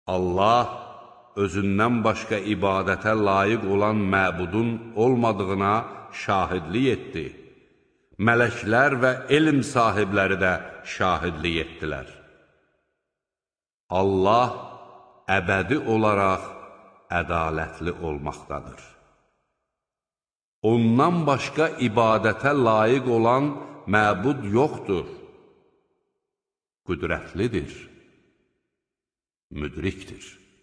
Allah özündən başqa ibadətə layiq olan məbudun olmadığına şahidlik etdi. Mələklər və elm sahibləri də şahidlik etdilər. Allah əbədi olaraq ədalətli olmaqdadır. Ondan başqa ibadətə layiq olan məbud yoxdur. Qüdrətlidir, müdrikdir.